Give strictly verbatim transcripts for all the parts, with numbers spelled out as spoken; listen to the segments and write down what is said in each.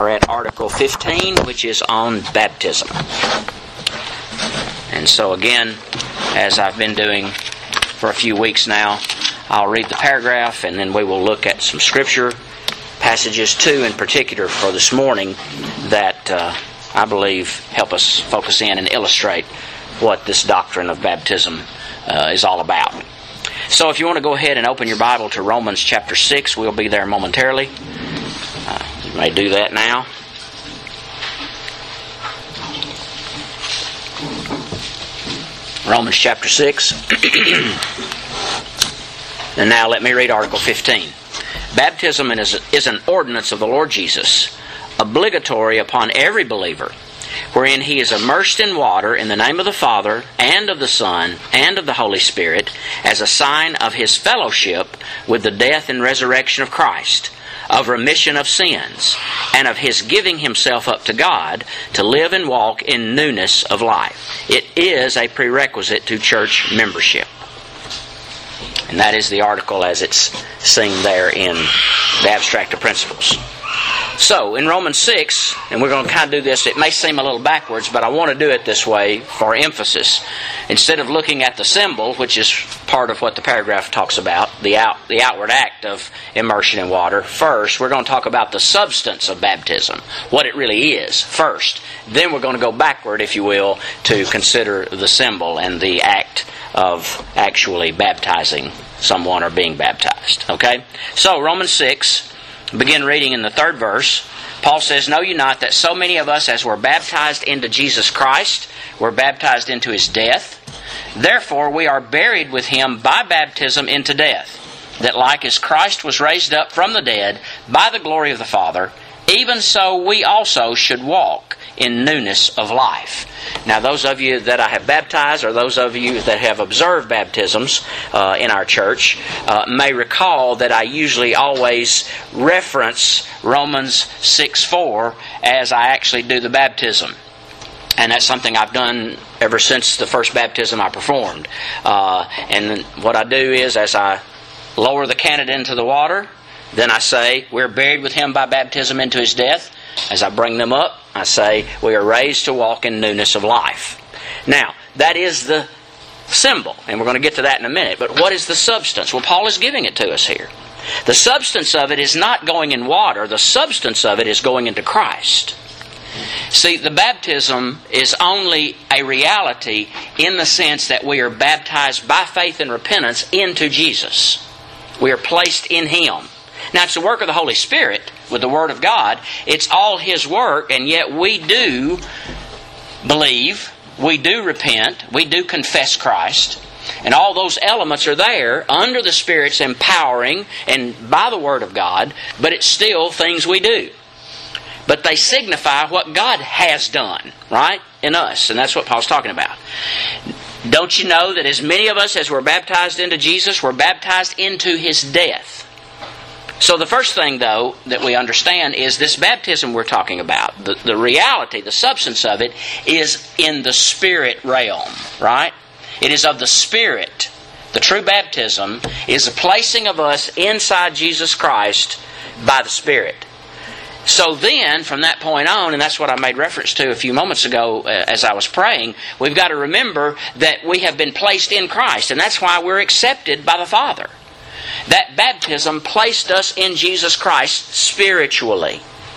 We're at Article fifteen, which is on baptism. And so again, as I've been doing for a few weeks now, I'll read the paragraph and then we will look at some scripture passages, two in particular for this morning, that uh, I believe help us focus in and illustrate what this doctrine of baptism uh, is all about. So if you want to go ahead and open your Bible to Romans chapter six, we'll be there momentarily. Uh, you may do that now. Romans chapter six. And now let me read Article fifteen. Baptism is, is an ordinance of the Lord Jesus, obligatory upon every believer, wherein he is immersed in water in the name of the Father, and of the Son, and of the Holy Spirit, as a sign of his fellowship with the death and resurrection of Christ, of remission of sins, and of his giving himself up to God to live and walk in newness of life. It is a prerequisite to church membership. And that is the article as it's seen there in the Abstract of Principles. So, in Romans six, and we're going to kind of do this, it may seem a little backwards, but I want to do it this way for emphasis. Instead of looking at the symbol, which is part of what the paragraph talks about, the out, the outward act of immersion in water, first we're going to talk about the substance of baptism, what it really is, first. Then we're going to go backward, if you will, to consider the symbol and the act of actually baptizing someone or being baptized. Okay? So, Romans six... begin reading in the third verse. Paul says, "Know you not that so many of us as were baptized into Jesus Christ were baptized into his death? Therefore we are buried with him by baptism into death, that like as Christ was raised up from the dead by the glory of the Father, even so we also should walk in newness of life." Now, those of you that I have baptized, or those of you that have observed baptisms uh, in our church, uh, may recall that I usually always reference Romans six four as I actually do the baptism. And that's something I've done ever since the first baptism I performed. Uh, and what I do is, as I lower the candidate into the water, then I say, we're buried with him by baptism into his death. As I bring them up, I say, we are raised to walk in newness of life. Now, that is the symbol, and we're going to get to that in a minute. But what is the substance? Well, Paul is giving it to us here. The substance of it is not going in water. The substance of it is going into Christ. See, the baptism is only a reality in the sense that we are baptized by faith and repentance into Jesus. We are placed in Him. Now, it's the work of the Holy Spirit with the Word of God. It's all His work, and yet we do believe, we do repent, we do confess Christ, and all those elements are there under the Spirit's empowering and by the Word of God, but it's still things we do. But they signify what God has done, right, in us, and that's what Paul's talking about. Don't you know that as many of us as were baptized into Jesus were baptized into His death? So the first thing, though, that we understand is this baptism we're talking about. The, the reality, the substance of it, is in the Spirit realm, right? It is of the Spirit. The true baptism is the placing of us inside Jesus Christ by the Spirit. So then, from that point on, and that's what I made reference to a few moments ago uh, as I was praying, we've got to remember that we have been placed in Christ, and that's why we're accepted by the Father. That baptism placed us in Jesus Christ spiritually.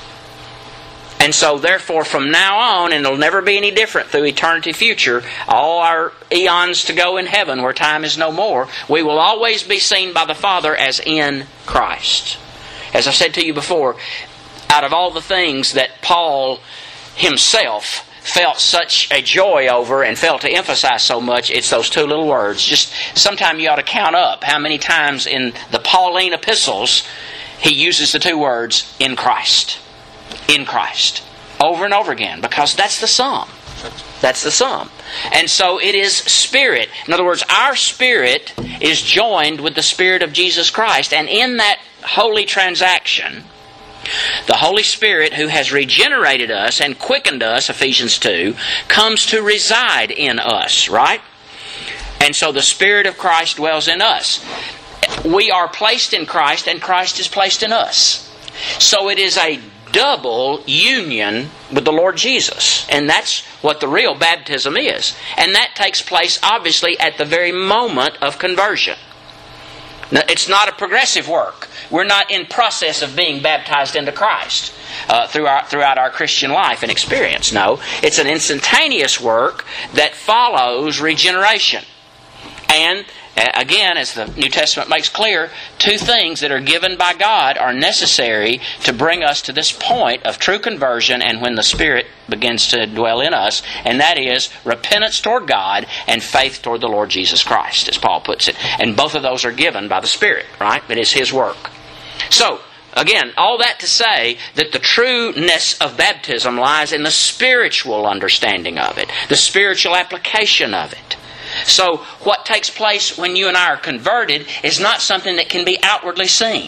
And so therefore from now on, and it'll never be any different through eternity future, all our eons to go in heaven where time is no more, we will always be seen by the Father as in Christ. As I said to you before, out of all the things that Paul himself felt such a joy over and felt to emphasize so much, it's those two little words. Just sometime you ought to count up how many times in the Pauline epistles he uses the two words, in Christ. In Christ. Over and over again, because that's the sum. That's the sum. And so it is spirit. In other words, our spirit is joined with the Spirit of Jesus Christ, and in that holy transaction, the Holy Spirit, who has regenerated us and quickened us, Ephesians two, comes to reside in us, right? And so the Spirit of Christ dwells in us. We are placed in Christ, and Christ is placed in us. So it is a double union with the Lord Jesus. And that's what the real baptism is. And that takes place, obviously, at the very moment of conversion. Now, it's not a progressive work. We're not in process of being baptized into Christ uh, throughout, throughout our Christian life and experience. No, it's an instantaneous work that follows regeneration. And again, as the New Testament makes clear, two things that are given by God are necessary to bring us to this point of true conversion and when the Spirit begins to dwell in us, and that is repentance toward God and faith toward the Lord Jesus Christ, as Paul puts it. And both of those are given by the Spirit, right? It is His work. So, again, all that to say that the trueness of baptism lies in the spiritual understanding of it, the spiritual application of it. So, what takes place when you and I are converted is not something that can be outwardly seen.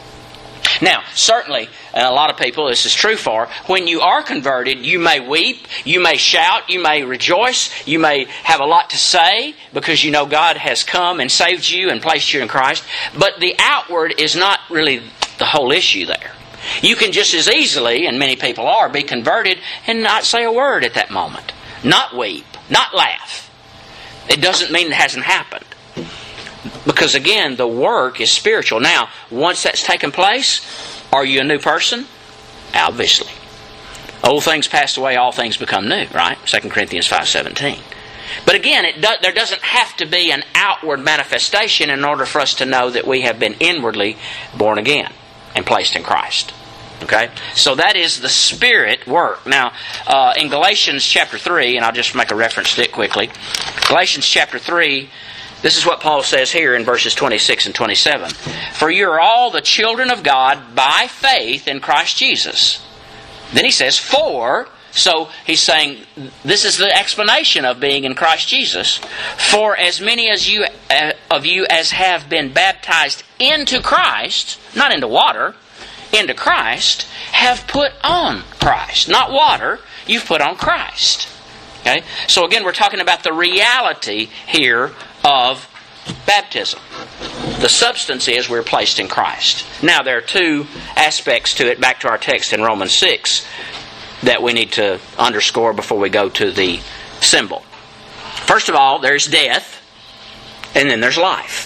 Now, certainly, a lot of people, this is true for, when you are converted, you may weep, you may shout, you may rejoice, you may have a lot to say because you know God has come and saved you and placed you in Christ. But the outward is not really the whole issue there. You can just as easily, and many people are, be converted and not say a word at that moment. Not weep, not laugh. It doesn't mean it hasn't happened. Because again, the work is spiritual. Now, once that's taken place, are you a new person? Obviously. Old things passed away, all things become new, right? Second Corinthians five seventeen. But again, it do, there doesn't have to be an outward manifestation in order for us to know that we have been inwardly born again and placed in Christ. Okay? So that is the Spirit work. Now, uh, in Galatians chapter three, and I'll just make a reference to it quickly. Galatians chapter three, this is what Paul says here in verses twenty-six and twenty-seven. For you are all the children of God by faith in Christ Jesus. Then he says, for, so he's saying, this is the explanation of being in Christ Jesus. For as many as you uh, of you as have been baptized into Christ, not into water, into Christ, have put on Christ. Not water, you've put on Christ. Okay? So again, we're talking about the reality here of baptism. The substance is we're placed in Christ. Now there are two aspects to it, back to our text in Romans six, that we need to underscore before we go to the symbol. First of all, there's death, and then there's life.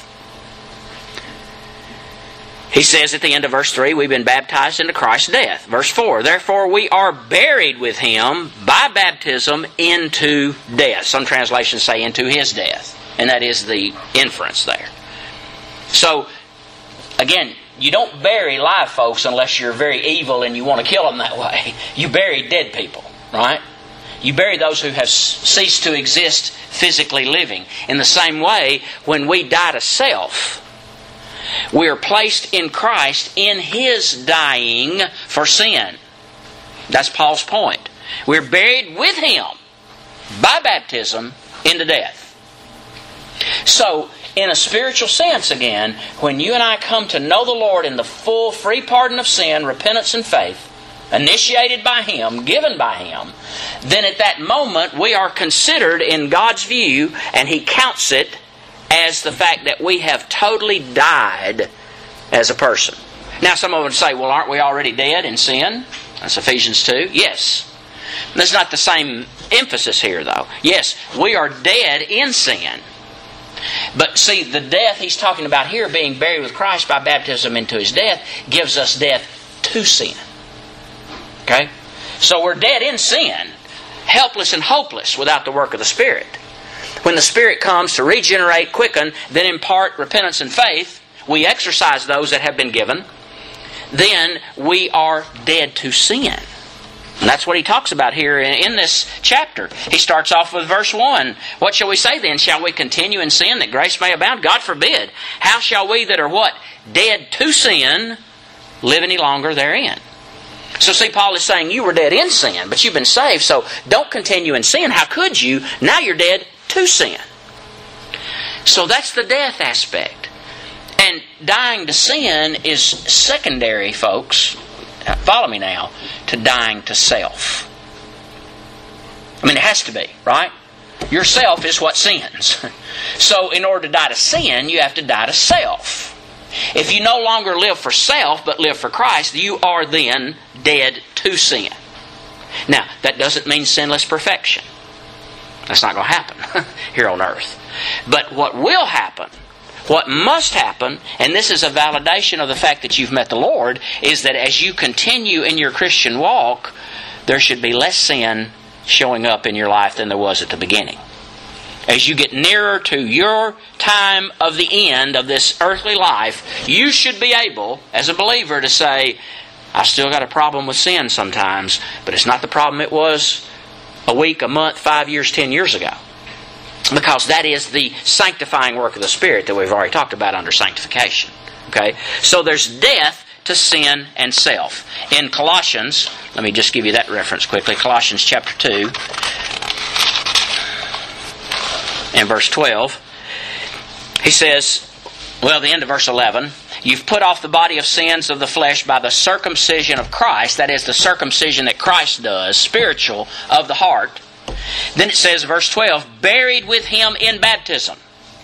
He says at the end of verse three, we've been baptized into Christ's death. Verse four, therefore we are buried with Him by baptism into death. Some translations say into His death. And that is the inference there. So, again, you don't bury live folks unless you're very evil and you want to kill them that way. You bury dead people, right? You bury those who have ceased to exist physically living. In the same way, when we die to self, we are placed in Christ in His dying for sin. That's Paul's point. We're buried with Him by baptism into death. So, in a spiritual sense again, when you and I come to know the Lord in the full free pardon of sin, repentance and faith, initiated by Him, given by Him, then at that moment we are considered in God's view, and He counts it as the fact that we have totally died as a person. Now some of them say, well, aren't we already dead in sin? That's Ephesians two. Yes. There's not the same emphasis here though. Yes, we are dead in sin. But see, the death he's talking about here, being buried with Christ by baptism into His death, gives us death to sin. Okay? So we're dead in sin, helpless and hopeless without the work of the Spirit. When the Spirit comes to regenerate, quicken, then impart repentance and faith, we exercise those that have been given, then we are dead to sin. And that's what he talks about here in this chapter. He starts off with verse one. What shall we say then? Shall we continue in sin that grace may abound? God forbid. How shall we that are what? Dead to sin, live any longer therein? So see, Paul is saying you were dead in sin, but you've been saved, so don't continue in sin. How could you? Now you're dead to sin. So that's the death aspect. And dying to sin is secondary, folks. Follow me now, to dying to self. I mean, it has to be, right? Yourself is what sins. So in order to die to sin, you have to die to self. If you no longer live for self, but live for Christ, you are then dead to sin. Now, that doesn't mean sinless perfection. That's not going to happen here on earth. But what will happen, what must happen, and this is a validation of the fact that you've met the Lord, is that as you continue in your Christian walk, there should be less sin showing up in your life than there was at the beginning. As you get nearer to your time of the end of this earthly life, you should be able, as a believer, to say, I still got a problem with sin sometimes, but it's not the problem it was a week, a month, five years, ten years ago. Because that is the sanctifying work of the Spirit that we've already talked about under sanctification. Okay? So there's death to sin and self. In Colossians, let me just give you that reference quickly. Colossians chapter two and verse twelve. He says, well, the end of verse eleven, you've put off the body of sins of the flesh by the circumcision of Christ. That is the circumcision that Christ does, spiritual, of the heart. Then it says, verse twelve, buried with Him in baptism,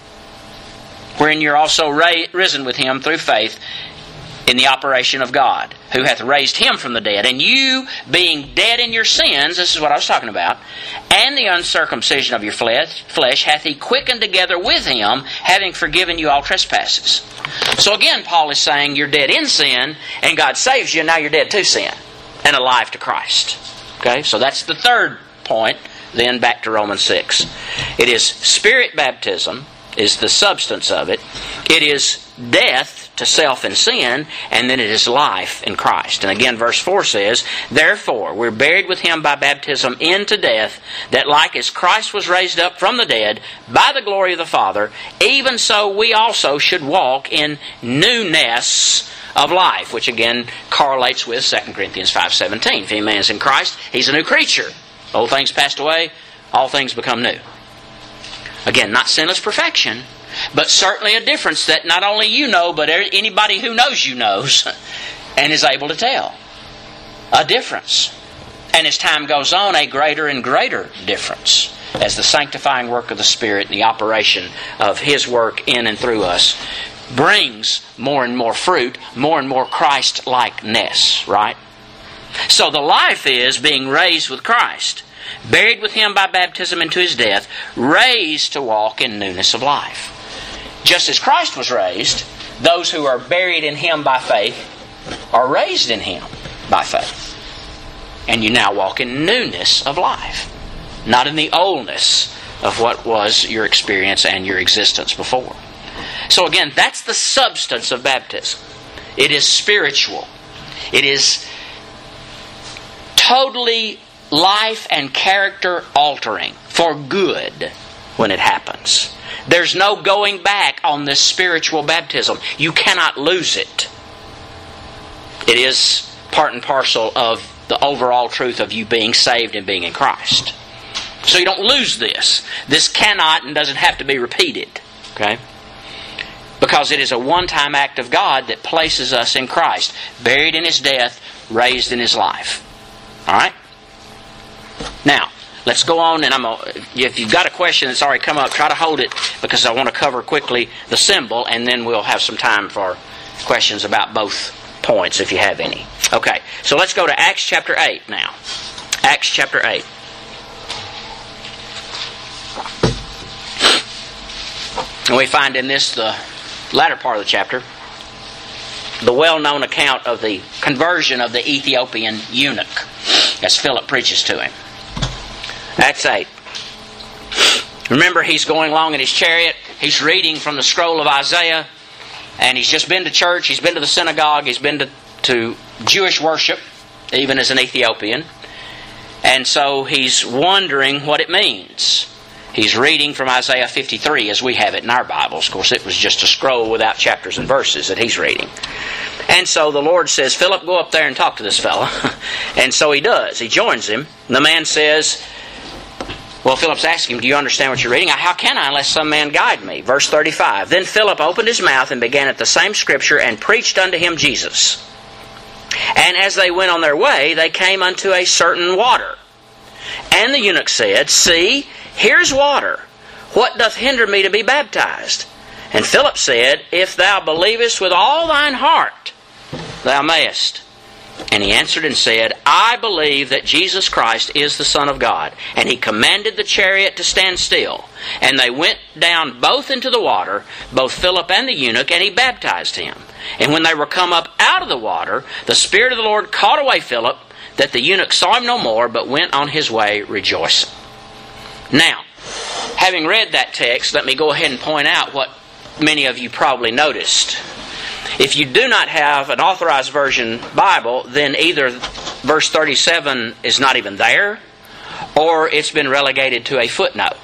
wherein you're also ra- risen with Him through faith in the operation of God, who hath raised Him from the dead. And you, being dead in your sins, this is what I was talking about, and the uncircumcision of your flesh, flesh hath He quickened together with Him, having forgiven you all trespasses. So again, Paul is saying you're dead in sin, and God saves you, and now you're dead to sin, and alive to Christ. Okay, so that's the third point. Then back to Romans six. It is Spirit baptism, is the substance of it. It is death to self and sin, and then it is life in Christ. And again, verse four says, therefore, we're buried with Him by baptism into death, that like as Christ was raised up from the dead by the glory of the Father, even so we also should walk in newness of life, which again correlates with Second Corinthians five seventeen. If any man is in Christ, he's a new creature. Old things passed away, all things become new. Again, not sinless perfection, but certainly a difference that not only you know, but anybody who knows you knows and is able to tell. A difference. And as time goes on, a greater and greater difference, as the sanctifying work of the Spirit and the operation of His work in and through us brings more and more fruit, more and more Christ-likeness, right? So the life is being raised with Christ, buried with Him by baptism into His death, raised to walk in newness of life. Just as Christ was raised, those who are buried in Him by faith are raised in Him by faith. And you now walk in newness of life, not in the oldness of what was your experience and your existence before. So again, that's the substance of baptism. It is spiritual. It is totally life and character altering for good when it happens. There's no going back on this spiritual baptism. You cannot lose it. It is part and parcel of the overall truth of you being saved and being in Christ. So you don't lose this. This cannot and doesn't have to be repeated. Okay? Because it is a one-time act of God that places us in Christ, buried in His death, raised in His life. Alright? Now, let's go on, and I'm a, if you've got a question that's already come up, try to hold it, because I want to cover quickly the symbol, and then we'll have some time for questions about both points, if you have any. Okay, so let's go to Acts chapter eight now. Acts chapter eight. And we find in this, the latter part of the chapter, the well-known account of the conversion of the Ethiopian eunuch, as Philip preaches to him. Acts eight. Remember, he's going along in his chariot. He's reading from the scroll of Isaiah. And he's just been to church. He's been to the synagogue. He's been to, to Jewish worship, even as an Ethiopian. And so he's wondering what it means. He's reading from Isaiah fifty-three as we have it in our Bibles. Of course, it was just a scroll without chapters and verses that he's reading. And so the Lord says, Philip, go up there and talk to this fella. And so he does. He joins him. And the man says, well, Philip's asking him, do you understand what you're reading? How can I unless some man guide me? Verse thirty-five. Then Philip opened his mouth and began at the same scripture and preached unto him Jesus. And as they went on their way, they came unto a certain water. And the eunuch said, see, here's water. What doth hinder me to be baptized? And Philip said, If thou believest with all thine heart, thou mayest. And he answered and said, I believe that Jesus Christ is the Son of God. And he commanded the chariot to stand still. And they went down both into the water, both Philip and the eunuch, and he baptized him. And when they were come up out of the water, the Spirit of the Lord caught away Philip, that the eunuch saw him no more, but went on his way rejoicing. Now, having read that text, let me go ahead and point out what many of you probably noticed. If you do not have an Authorized Version Bible, then either verse thirty-seven is not even there, or it's been relegated to a footnote.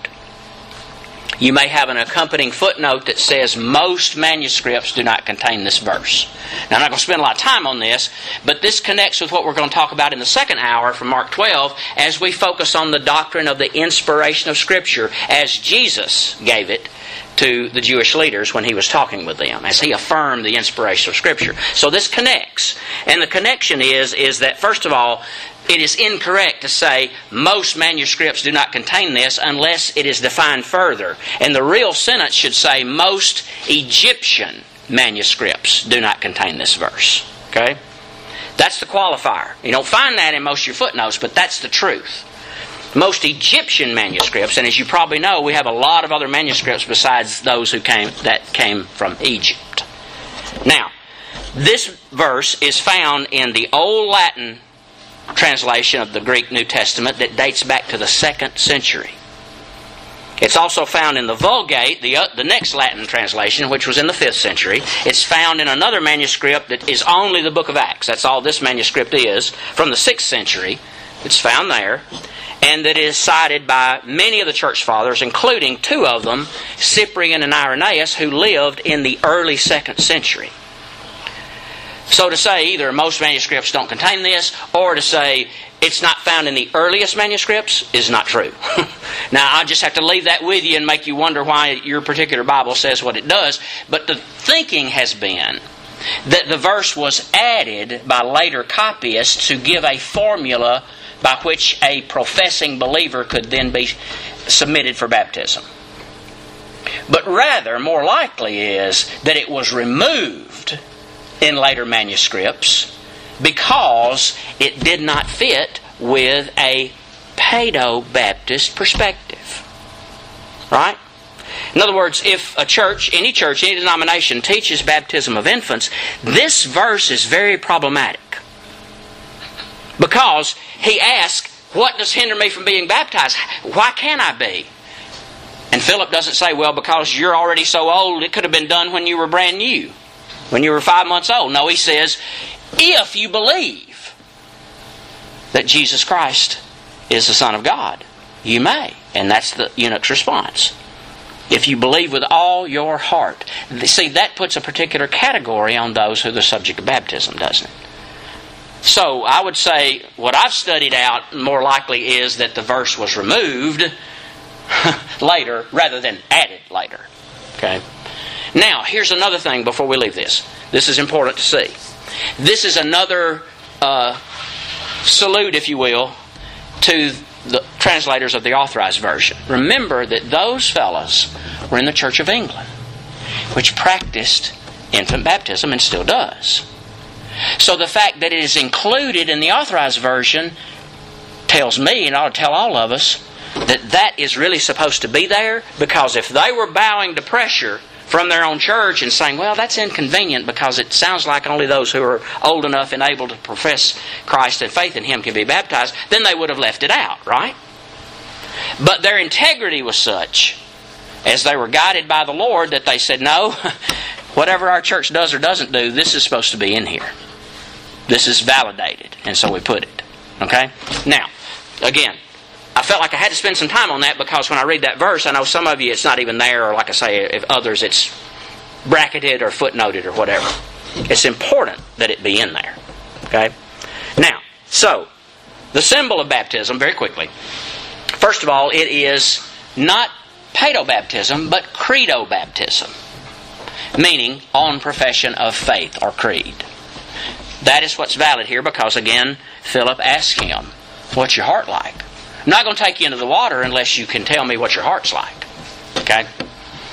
You may have an accompanying footnote that says most manuscripts do not contain this verse. Now, I'm not going to spend a lot of time on this, but this connects with what we're going to talk about in the second hour from Mark twelve as we focus on the doctrine of the inspiration of Scripture as Jesus gave it to the Jewish leaders when He was talking with them, as He affirmed the inspiration of Scripture. So this connects. And the connection is, is that, first of all, it is incorrect to say most manuscripts do not contain this unless it is defined further. And the real sentence should say most Egyptian manuscripts do not contain this verse. Okay? That's the qualifier. You don't find that in most of your footnotes, but that's the truth. Most Egyptian manuscripts, and as you probably know, we have a lot of other manuscripts besides those who came that came from Egypt. Now, this verse is found in the Old Latin translation of the Greek New Testament that dates back to the second century. It's also found in the Vulgate, the, uh, the next Latin translation, which was in the fifth century. It's found in another manuscript that is only the book of Acts. That's all this manuscript is, from the sixth century. It's found there. And that is cited by many of the church fathers, including two of them, Cyprian and Irenaeus, who lived in the early second century. So to say either most manuscripts don't contain this, or to say it's not found in the earliest manuscripts, is not true. Now, I just have to leave that with you and make you wonder why your particular Bible says what it does. But the thinking has been that the verse was added by later copyists to give a formula by which a professing believer could then be submitted for baptism. But rather, more likely is that it was removed in later manuscripts because it did not fit with a Paedo-Baptist perspective. Right? In other words, if a church, any church, any denomination teaches baptism of infants, this verse is very problematic. Because he asks, what does hinder me from being baptized? Why can't I be? And Philip doesn't say, well, because you're already so old, it could have been done when you were brand new, when you were five months old. No, he says, if you believe that Jesus Christ is the Son of God, you may. And that's the eunuch's response. If you believe with all your heart. See, that puts a particular category on those who are the subject of baptism, doesn't it? So, I would say what I've studied out more likely is that the verse was removed later rather than added later. Okay? Now, here's another thing before we leave this. This is important to see. This is another uh, salute, if you will, to the translators of the Authorized Version. Remember that those fellows were in the Church of England, which practiced infant baptism and still does. So the fact that it is included in the Authorized Version tells me, and ought to tell all of us, that that is really supposed to be there, because if they were bowing to pressure from their own church and saying, well, that's inconvenient because it sounds like only those who are old enough and able to profess Christ and faith in Him can be baptized, then they would have left it out, right? But their integrity was such, as they were guided by the Lord, that they said, no, whatever our church does or doesn't do, this is supposed to be in here. This is validated, and so we put it. Okay? Now, again, I felt like I had to spend some time on that because when I read that verse, I know some of you it's not even there, or like I say, if others it's bracketed or footnoted or whatever. It's important that it be in there. Okay? Now, so, the symbol of baptism, very quickly. First of all, it is not paedo-baptism, but credo-baptism, meaning on profession of faith or creed. That is what's valid here because, again, Philip asked him, what's your heart like? I'm not going to take you into the water unless you can tell me what your heart's like. Okay?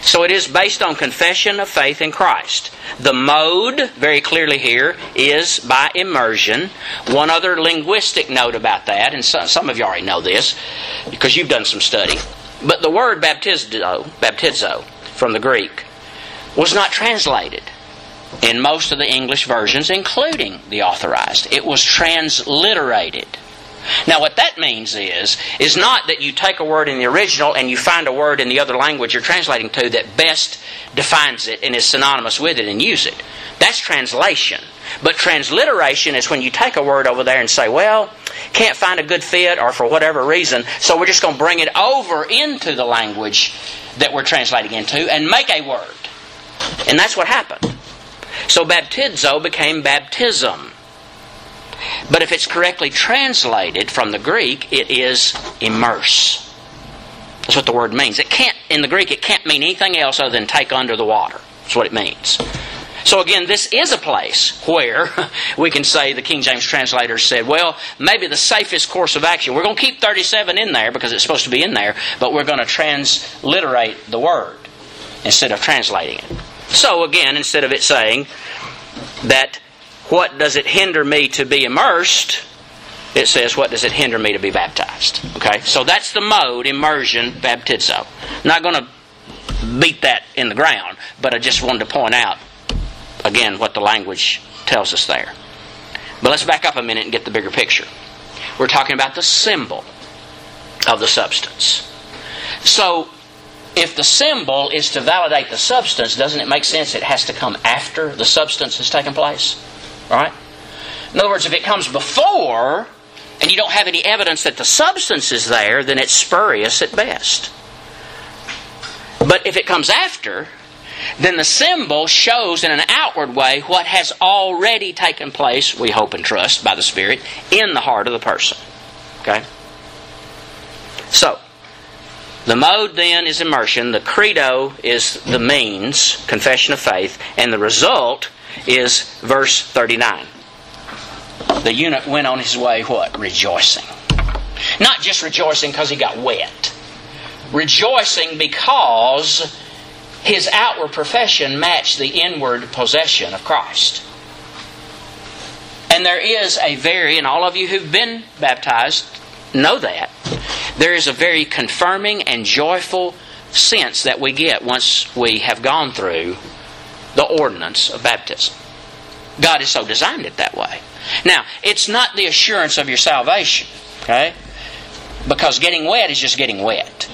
So it is based on confession of faith in Christ. The mode, very clearly here, is by immersion. One other linguistic note about that, and some of you already know this because you've done some study, but the word baptizo, baptizo from the Greek was not translated in most of the English versions, including the Authorized. It was transliterated. Now what that means is, is not that you take a word in the original and you find a word in the other language you're translating to that best defines it and is synonymous with it and use it. That's translation. But transliteration is when you take a word over there and say, well, can't find a good fit or for whatever reason, so we're just going to bring it over into the language that we're translating into and make a word. And that's what happened. So baptizo became baptism. But if it's correctly translated from the Greek, it is immerse. That's what the word means. It can't, in the Greek, it can't mean anything else other than take under the water. That's what it means. So again, this is a place where we can say the King James translators said, well, maybe the safest course of action, we're going to keep thirty-seven in there because it's supposed to be in there, but we're going to transliterate the word instead of translating it. So again, instead of it saying that, what does it hinder me to be immersed? It says, what does it hinder me to be baptized? Okay, so that's the mode, immersion, baptizo. I'm not going to beat that in the ground, but I just wanted to point out, again, what the language tells us there. But let's back up a minute and get the bigger picture. We're talking about the symbol of the substance. So, if the symbol is to validate the substance, doesn't it make sense it has to come after the substance has taken place? Right? In other words, if it comes before and you don't have any evidence that the substance is there, then it's spurious at best. But if it comes after, then the symbol shows in an outward way what has already taken place, we hope and trust, by the Spirit, in the heart of the person. Okay? So, the mode then is immersion, the credo is the means, confession of faith, and the result is verse thirty-nine. The eunuch went on his way, what? Rejoicing. Not just rejoicing because he got wet. Rejoicing because his outward profession matched the inward possession of Christ. And there is a very, and all of you who've been baptized know that, there is a very confirming and joyful sense that we get once we have gone through the ordinance of baptism. God has so designed it that way. Now, it's not the assurance of your salvation, okay? Because getting wet is just getting wet.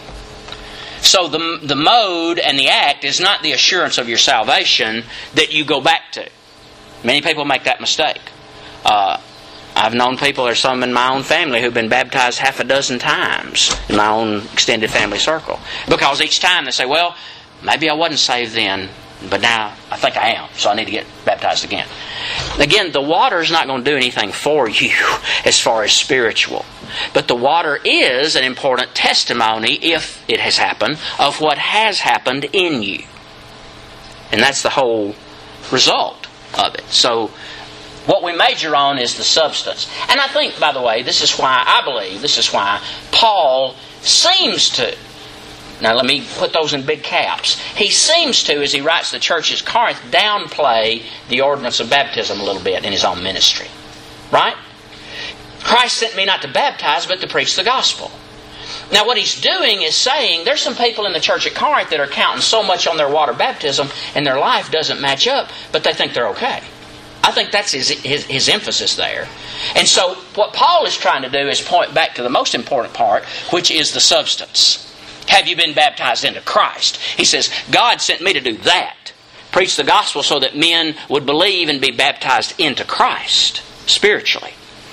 So the, the mode and the act is not the assurance of your salvation that you go back to. Many people make that mistake. Uh, I've known people, there's some in my own family who've been baptized half a dozen times in my own extended family circle. Because each time they say, well, maybe I wasn't saved then, but now I think I am, so I need to get baptized again. Again, the water is not going to do anything for you as far as spiritual. But the water is an important testimony, if it has happened, of what has happened in you. And that's the whole result of it. So, what we major on is the substance. And I think, by the way, this is why I believe, this is why Paul seems to, now let me put those in big caps, he seems to, as he writes to the church at Corinth, downplay the ordinance of baptism a little bit in his own ministry. Right? Christ sent me not to baptize, but to preach the gospel. Now what he's doing is saying, there's some people in the church at Corinth that are counting so much on their water baptism and their life doesn't match up, but they think they're okay. I think that's his, his, his emphasis there. And so what Paul is trying to do is point back to the most important part, which is the substance. Have you been baptized into Christ? He says, God sent me to do that. Preach the gospel so that men would believe and be baptized into Christ, spiritually.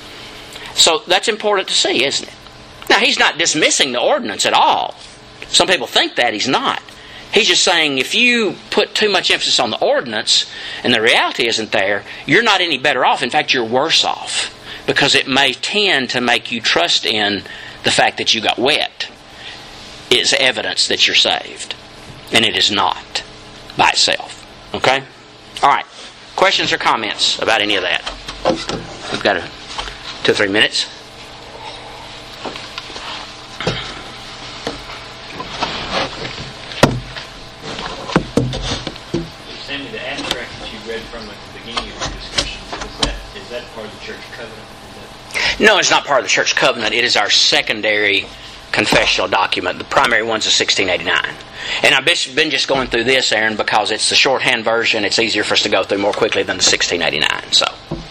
So that's important to see, isn't it? Now, he's not dismissing the ordinance at all. Some people think that. He's not. He's just saying if you put too much emphasis on the ordinance and the reality isn't there, you're not any better off. In fact, you're worse off because it may tend to make you trust in the fact that you got wet. It's evidence that you're saved. And it is not by itself. Okay? All right. Questions or comments about any of that? We've got a, two or three minutes. that part of the church covenant? No, it's not part of the church covenant. It is our secondary confessional document. The primary one's a sixteen eighty-nine. And I've been just going through this, Aaron, because it's the shorthand version. It's easier for us to go through more quickly than the sixteen eighty-nine. So,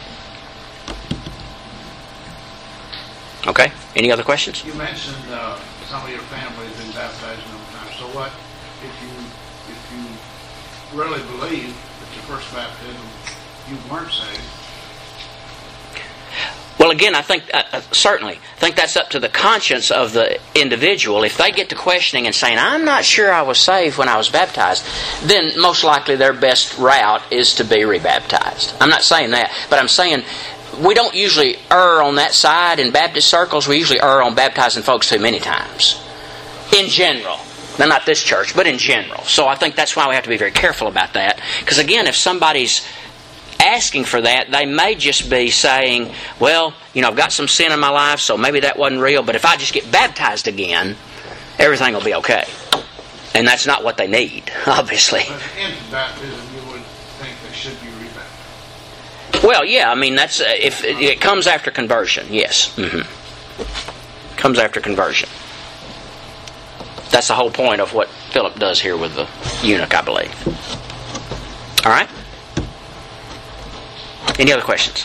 okay. Any other questions? You mentioned uh, some of your family has been baptized a number of times. So what if you if you really believe that your first baptism you weren't saved? Well, again, I think, uh, certainly, I think that's up to the conscience of the individual. If they get to questioning and saying, I'm not sure I was saved when I was baptized, then most likely their best route is to be rebaptized. I'm not saying that, but I'm saying we don't usually err on that side in Baptist circles. We usually err on baptizing folks too many times. In general. Now, not this church, but in general. So I think that's why we have to be very careful about that. Because again, if somebody's asking for that, they may just be saying, well, you know, I've got some sin in my life, so maybe that wasn't real, but if I just get baptized again, everything will be okay. And that's not what they need, obviously. But into baptism, you would think they should be rebaptized. Well, yeah, I mean, that's uh, if it, it comes after conversion, yes. Mm-hmm. Comes after conversion. That's the whole point of what Philip does here with the eunuch, I believe. All right? Any other questions?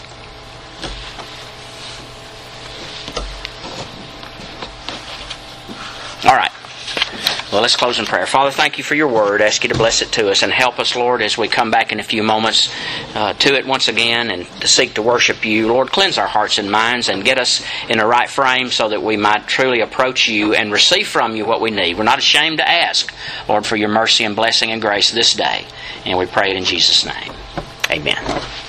All right. Well, let's close in prayer. Father, thank you for your word. I ask you to bless it to us and help us, Lord, as we come back in a few moments uh, to it once again and to seek to worship you. Lord, cleanse our hearts and minds and get us in a right frame so that we might truly approach you and receive from you what we need. We're not ashamed to ask, Lord, for your mercy and blessing and grace this day. And we pray it in Jesus' name. Amen.